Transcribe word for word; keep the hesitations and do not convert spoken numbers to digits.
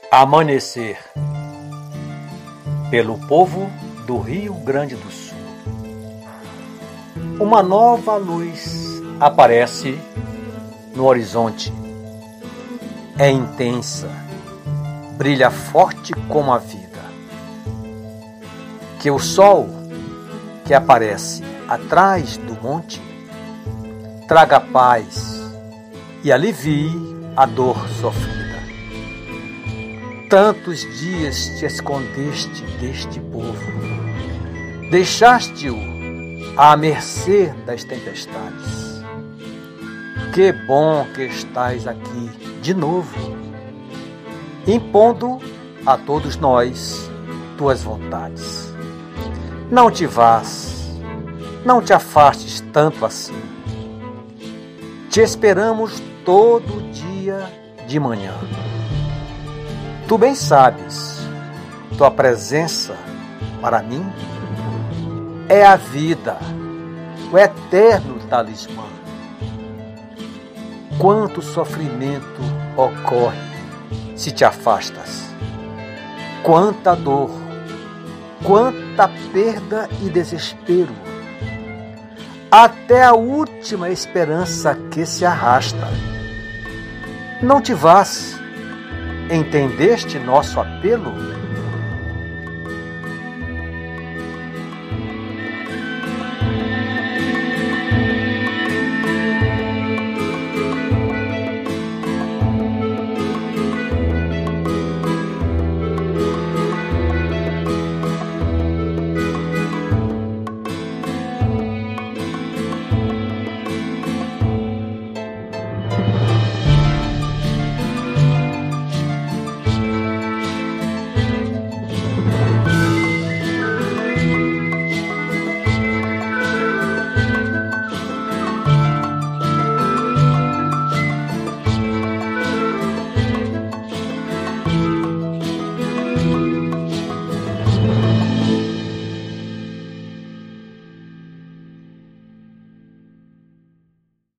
Amanhecer, pelo povo do Rio Grande do Sul. Uma nova luz aparece no horizonte. É intensa, brilha forte como a vida. Que o sol que aparece atrás do monte traga paz e alivie a dor sofrida. Tantos dias te escondeste deste povo, deixaste-o à mercê das tempestades. Que bom que estás aqui de novo, impondo a todos nós tuas vontades. Não te vás, não te afastes tanto assim. Te esperamos todo dia de manhã. Tu bem sabes, tua presença para mim é a vida, o eterno talismã. Quanto sofrimento ocorre se te afastas, quanta dor, quanta perda e desespero, até a última esperança que se arrasta. Não te vás. Entendeste nosso apelo?